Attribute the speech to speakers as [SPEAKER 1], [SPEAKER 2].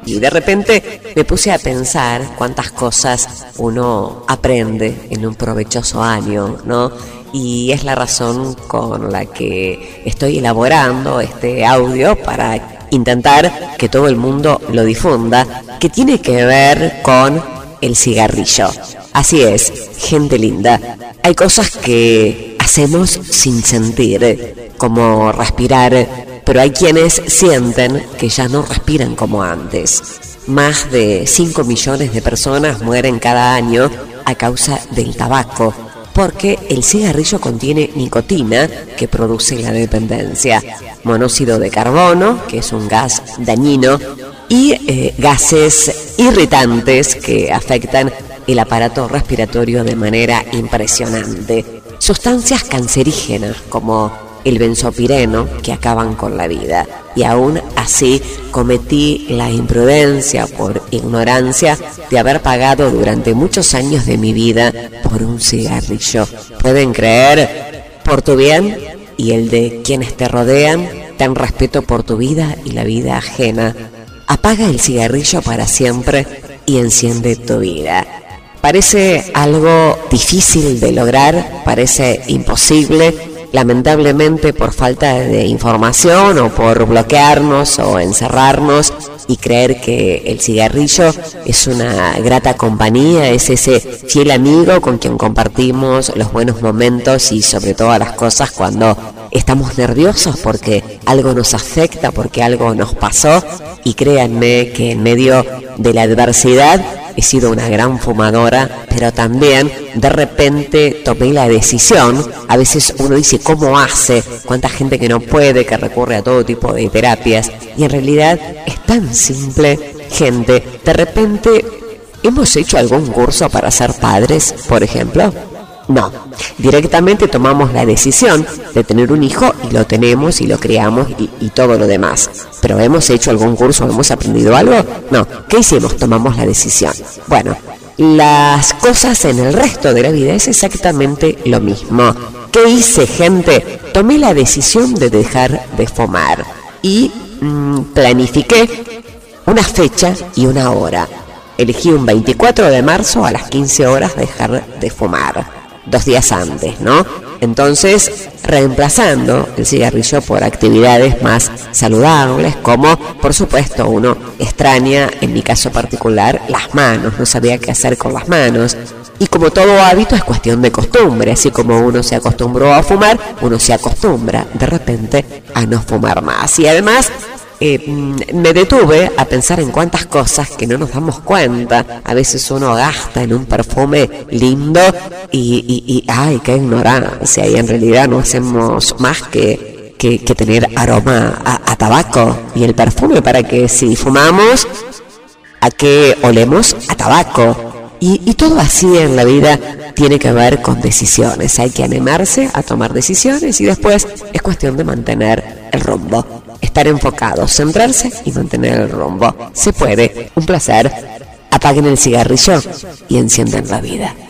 [SPEAKER 1] Y de repente me puse a pensar cuántas cosas uno aprende en un provechoso año, ¿no? Y es la razón con la que estoy elaborando este audio para intentar que todo el mundo lo difunda, que tiene que ver con el cigarrillo. Así es, gente linda, hay cosas que hacemos sin sentir, como respirar, pero hay quienes sienten que ya no respiran como antes. Más de 5 millones de personas mueren cada año a causa del tabaco, porque el cigarrillo contiene nicotina, que produce la dependencia, monóxido de carbono, que es un gas dañino, y gases irritantes que afectan el aparato respiratorio de manera impresionante. Sustancias cancerígenas como el benzopireno que acaban con la vida. Y aún así cometí la imprudencia por ignorancia de haber pagado durante muchos años de mi vida por un cigarrillo. ¿Pueden creer? Por tu bien y el de quienes te rodean, ten respeto por tu vida y la vida ajena. Apaga el cigarrillo para siempre y enciende tu vida. Parece algo difícil de lograr, parece imposible, lamentablemente por falta de información o por bloquearnos o encerrarnos y creer que el cigarrillo es una grata compañía, es ese fiel amigo con quien compartimos los buenos momentos y sobre todas las cosas cuando estamos nerviosos porque algo nos afecta, porque algo nos pasó. Y créanme que en medio de la adversidad he sido una gran fumadora, pero también de repente tomé la decisión. A veces uno dice, ¿cómo hace? ¿Cuánta gente que no puede, que recurre a todo tipo de terapias? Y en realidad es tan simple, gente. De repente, ¿hemos hecho algún curso para ser padres, por ejemplo? No, directamente tomamos la decisión de tener un hijo y lo tenemos y lo criamos y todo lo demás. ¿Pero hemos hecho algún curso? ¿Hemos aprendido algo? No, ¿qué hicimos? Tomamos la decisión. Bueno, las cosas en el resto de la vida es exactamente lo mismo. ¿Qué hice, gente? Tomé la decisión de dejar de fumar y planifiqué una fecha y una hora. Elegí un 24 de marzo a las 15 horas dejar de fumar. 2 días antes, ¿no? Entonces, reemplazando el cigarrillo por actividades más saludables, como, por supuesto, uno extraña, en mi caso particular, las manos, no sabía qué hacer con las manos. Y como todo hábito es cuestión de costumbre, así como uno se acostumbró a fumar, uno se acostumbra de repente a no fumar más. Y además, me detuve a pensar en cuántas cosas que no nos damos cuenta. A veces uno gasta en un perfume lindo y ¡ay, qué ignorancia! Y en realidad no hacemos más que tener aroma a tabaco. Y el perfume, para que si fumamos, ¿a qué olemos? A tabaco. Y todo así en la vida tiene que ver con decisiones. Hay que animarse a tomar decisiones y después es cuestión de mantener el rumbo. Estar enfocados, centrarse y mantener el rumbo. Se puede. Un placer. Apaguen el cigarrillo y enciendan la vida.